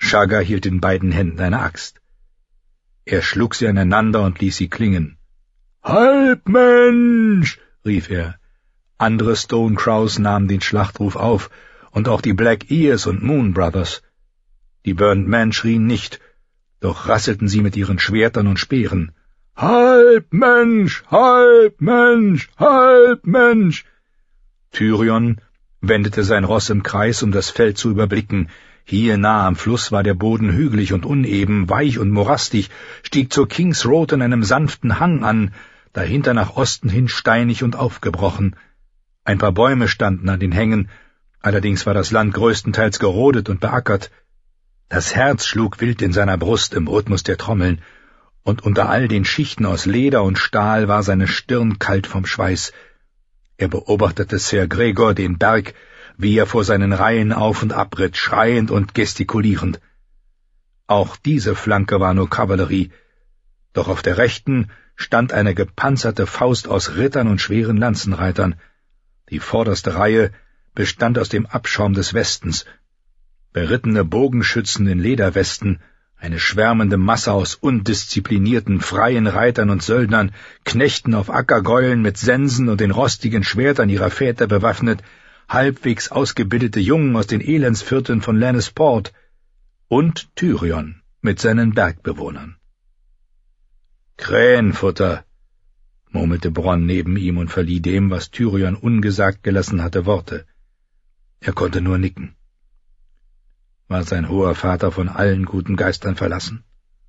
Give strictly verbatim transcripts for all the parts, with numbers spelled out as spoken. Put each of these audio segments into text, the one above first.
Shagga hielt in beiden Händen eine Axt. Er schlug sie aneinander und ließ sie klingen. »Halbmensch«, rief er. Andere Stone Crows nahmen den Schlachtruf auf, und auch die Black Ears und Moon Brothers. Die Burnt Men schrien nicht, doch rasselten sie mit ihren Schwertern und Speeren. »Halbmensch, Halbmensch, Halbmensch!« Tyrion wendete sein Ross im Kreis, um das Feld zu überblicken. Hier nah am Fluss war der Boden hügelig und uneben, weich und morastig, stieg zur King's Road in einem sanften Hang an, dahinter nach Osten hin steinig und aufgebrochen. Ein paar Bäume standen an den Hängen, allerdings war das Land größtenteils gerodet und beackert. Das Herz schlug wild in seiner Brust im Rhythmus der Trommeln, und unter all den Schichten aus Leder und Stahl war seine Stirn kalt vom Schweiß. Er beobachtete Ser Gregor den Berg, wie er vor seinen Reihen auf und ab ritt, schreiend und gestikulierend. Auch diese Flanke war nur Kavallerie, doch auf der rechten stand eine gepanzerte Faust aus Rittern und schweren Lanzenreitern. Die vorderste Reihe bestand aus dem Abschaum des Westens. Berittene Bogenschützen in Lederwesten, eine schwärmende Masse aus undisziplinierten, freien Reitern und Söldnern, Knechten auf Ackergäulen mit Sensen und den rostigen Schwertern ihrer Väter bewaffnet, halbwegs ausgebildete Jungen aus den Elendsvierteln von Lannisport und Tyrion mit seinen Bergbewohnern. »Krähenfutter«, murmelte Bronn neben ihm und verlieh dem, was Tyrion ungesagt gelassen hatte, Worte. Er konnte nur nicken. War sein hoher Vater von allen guten Geistern verlassen?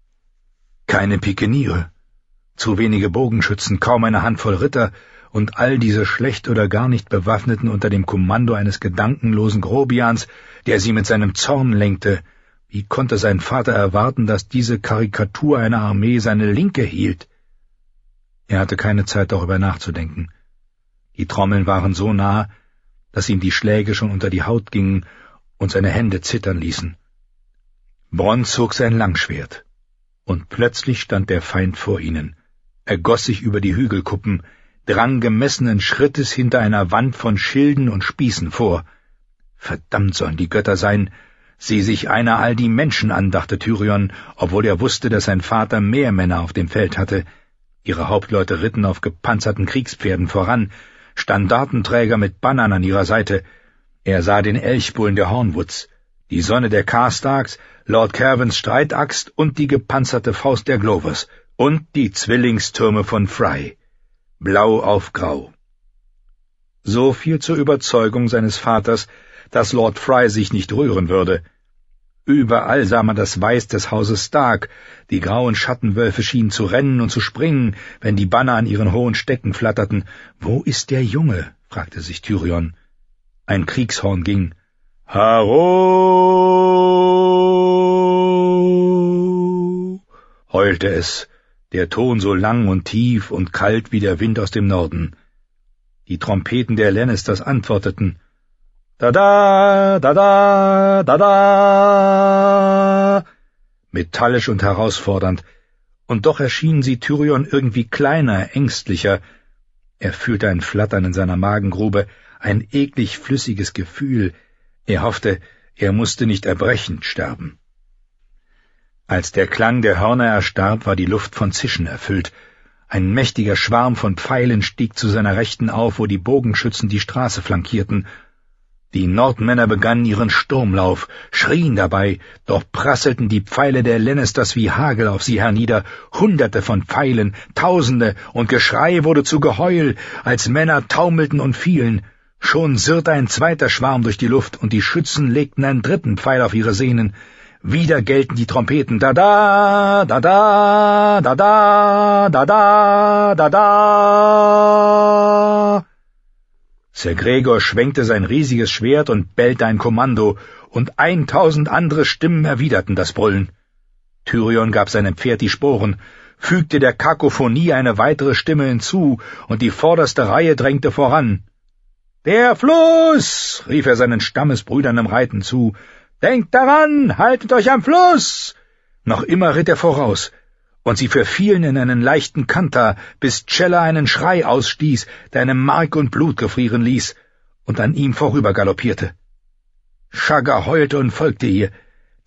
Keine Pikeniere, zu wenige Bogenschützen, kaum eine Handvoll Ritter, und all diese schlecht oder gar nicht Bewaffneten unter dem Kommando eines gedankenlosen Grobians, der sie mit seinem Zorn lenkte. Wie konnte sein Vater erwarten, dass diese Karikatur einer Armee seine Linke hielt? Er hatte keine Zeit, darüber nachzudenken. Die Trommeln waren so nah, dass ihm die Schläge schon unter die Haut gingen und seine Hände zittern ließen. Bronn zog sein Langschwert, und plötzlich stand der Feind vor ihnen, ergoss sich über die Hügelkuppen, drang gemessenen Schrittes hinter einer Wand von Schilden und Spießen vor. Verdammt sollen die Götter sein, sieh sich einer all die Menschen an, dachte Tyrion, obwohl er wusste, dass sein Vater mehr Männer auf dem Feld hatte. Ihre Hauptleute ritten auf gepanzerten Kriegspferden voran, Standartenträger mit Bannern an ihrer Seite. Er sah den Elchbullen der Hornwoods, die Sonne der Karstarks, Lord Kervans Streitaxt und die gepanzerte Faust der Glovers und die Zwillingstürme von Frey, blau auf grau. So viel zur Überzeugung seines Vaters, dass Lord Frey sich nicht rühren würde. Überall sah man das Weiß des Hauses Stark, die grauen Schattenwölfe schienen zu rennen und zu springen, wenn die Banner an ihren hohen Stecken flatterten. »Wo ist der Junge?« fragte sich Tyrion. Ein Kriegshorn ging. »Haro«, heulte es, der Ton so lang und tief und kalt wie der Wind aus dem Norden. Die Trompeten der Lannisters antworteten. »Da-da, da-da, da-da«, metallisch und herausfordernd, und doch erschienen sie Tyrion irgendwie kleiner, ängstlicher. Er fühlte ein Flattern in seiner Magengrube, ein eklig flüssiges Gefühl. Er hoffte, er musste nicht erbrechend sterben. Als der Klang der Hörner erstarb, war die Luft von Zischen erfüllt. Ein mächtiger Schwarm von Pfeilen stieg zu seiner Rechten auf, wo die Bogenschützen die Straße flankierten. Die Nordmänner begannen ihren Sturmlauf, schrien dabei, doch prasselten die Pfeile der Lannisters wie Hagel auf sie hernieder, Hunderte von Pfeilen, Tausende, und Geschrei wurde zu Geheul, als Männer taumelten und fielen. Schon sirrte ein zweiter Schwarm durch die Luft, und die Schützen legten einen dritten Pfeil auf ihre Sehnen. Wieder gellten die Trompeten, da-da, da-da, da-da, da-da, da-da. Ser Gregor schwenkte sein riesiges Schwert und bellte ein Kommando, und eintausend andere Stimmen erwiderten das Brüllen. Tyrion gab seinem Pferd die Sporen, fügte der Kakophonie eine weitere Stimme hinzu, und die vorderste Reihe drängte voran. »Der Fluss«, rief er seinen Stammesbrüdern im Reiten zu, »denkt daran, haltet euch am Fluss!« Noch immer ritt er voraus, und sie verfielen in einen leichten Kanter, bis Cella einen Schrei ausstieß, der einem Mark und Blut gefrieren ließ, und an ihm vorübergaloppierte. Shagga heulte und folgte ihr.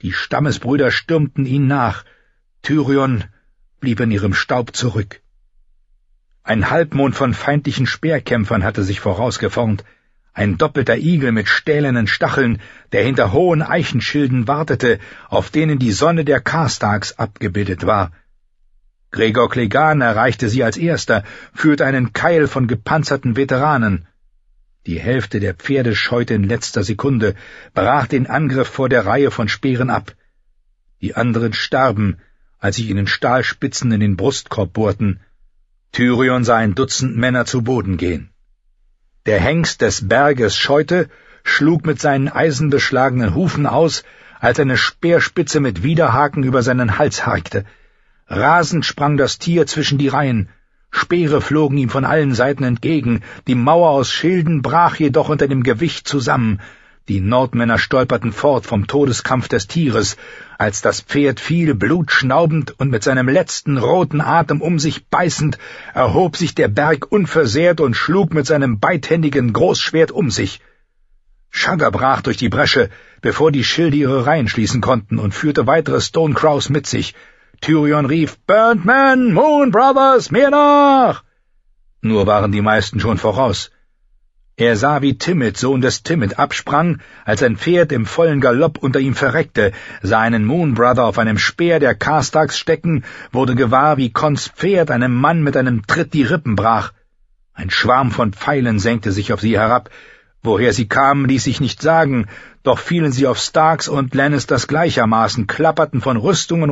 Die Stammesbrüder stürmten ihnen nach. Tyrion blieb in ihrem Staub zurück. Ein Halbmond von feindlichen Speerkämpfern hatte sich vorausgeformt, ein doppelter Igel mit stählernen Stacheln, der hinter hohen Eichenschilden wartete, auf denen die Sonne der Karstarks abgebildet war. Gregor Clegane erreichte sie als erster, führte einen Keil von gepanzerten Veteranen. Die Hälfte der Pferde scheute in letzter Sekunde, brach den Angriff vor der Reihe von Speeren ab. Die anderen starben, als sich ihnen Stahlspitzen in den Brustkorb bohrten. Tyrion sah ein Dutzend Männer zu Boden gehen. Der Hengst des Berges scheute, schlug mit seinen eisenbeschlagenen Hufen aus, als eine Speerspitze mit Widerhaken über seinen Hals harkte. Rasend sprang das Tier zwischen die Reihen. Speere flogen ihm von allen Seiten entgegen, die Mauer aus Schilden brach jedoch unter dem Gewicht zusammen. Die Nordmänner stolperten fort vom Todeskampf des Tieres. Als das Pferd fiel, blutschnaubend und mit seinem letzten roten Atem um sich beißend, erhob sich der Berg unversehrt und schlug mit seinem beidhändigen Großschwert um sich. Shagga brach durch die Bresche, bevor die Schilde ihre Reihen schließen konnten, und führte weitere Stonecrows mit sich. Tyrion rief, »Burnt Men, Moon Brothers, mir nach!« Nur waren die meisten schon voraus. Er sah, wie Timid, Sohn des Timid, absprang, als sein Pferd im vollen Galopp unter ihm verreckte, sah einen Moon Brother auf einem Speer der Karstarks stecken, wurde gewahr, wie Cons Pferd einem Mann mit einem Tritt die Rippen brach. Ein Schwarm von Pfeilen senkte sich auf sie herab. Woher sie kamen, ließ sich nicht sagen, doch fielen sie auf Starks und Lannisters gleichermaßen, klapperten von Rüstungen